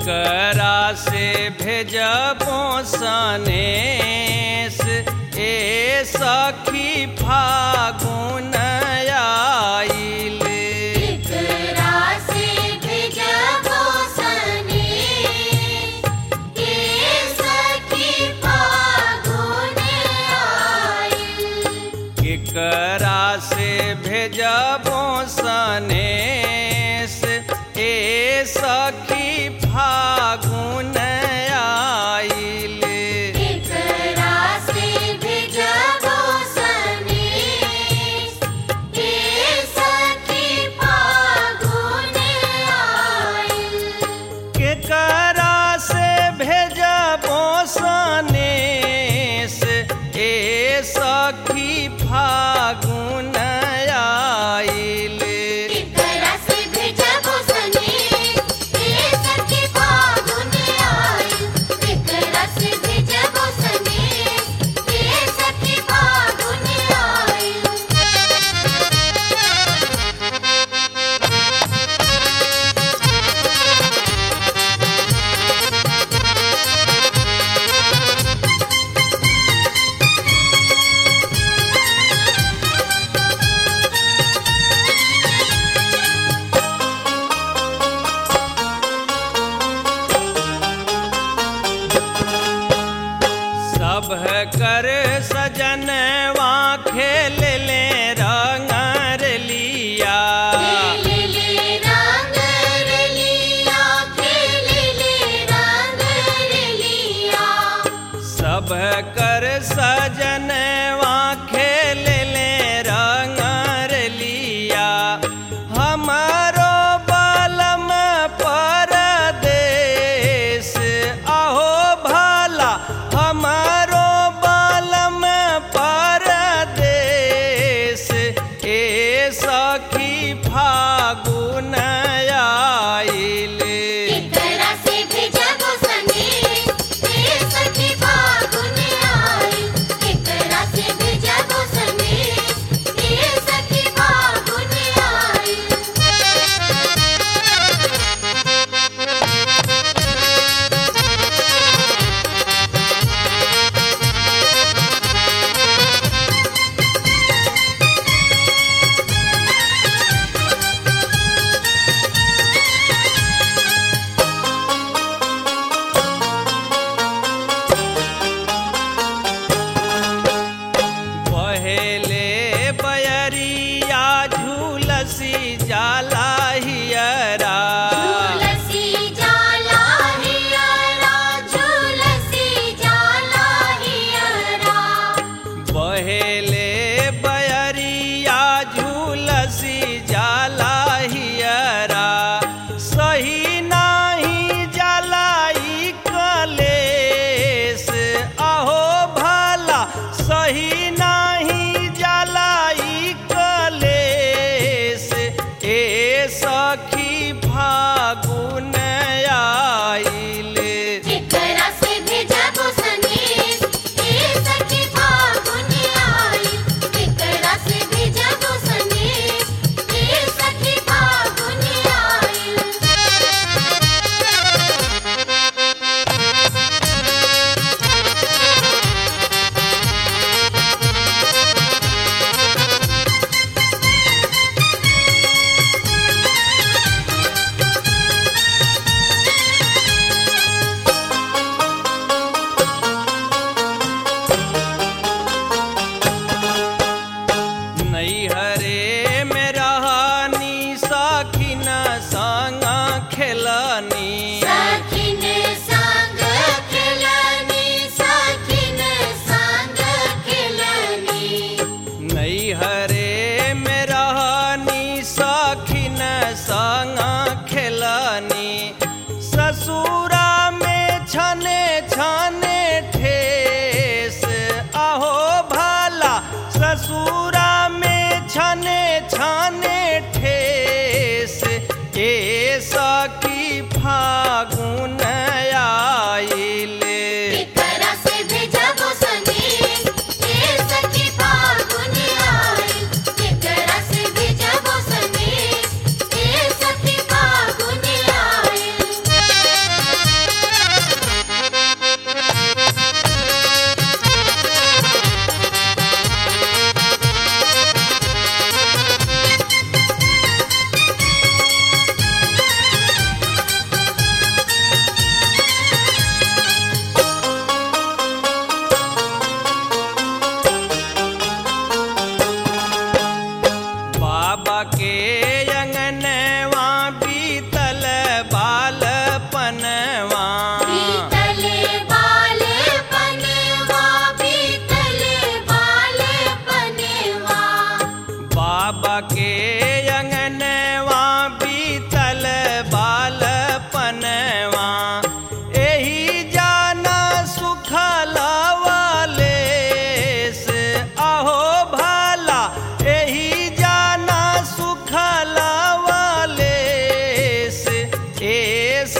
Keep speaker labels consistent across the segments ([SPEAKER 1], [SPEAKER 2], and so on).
[SPEAKER 1] केकरा से भेजबो सनेस ए सखी फागुन आइल।
[SPEAKER 2] केकरा से भेजबो सनेस ए सखी फागुन आइल।
[SPEAKER 1] केकरा से भेजबो सनेस ए सखी फागुन आइल।
[SPEAKER 2] केकरा से भेजबो सनेस ए सखी फागुन आइल।
[SPEAKER 1] केकरा से भेजबो सनेस ए सखी फागुन आइल।
[SPEAKER 2] केकरा से भेजबो सनेस ए सखी फागुन आइल। केकरा से भेजबो सनेस ए सखी फागुन आइल।
[SPEAKER 1] सब कर सजनवा खेल ले रंगर लिया।
[SPEAKER 2] खेले रंग रलिया, खेले रंग रलिया।
[SPEAKER 1] सब कर सजनवा खेल ले रंगर लिया। हमारो बलम परदेस आहो भला हमारो बलम पर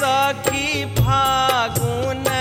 [SPEAKER 1] सखी फागुन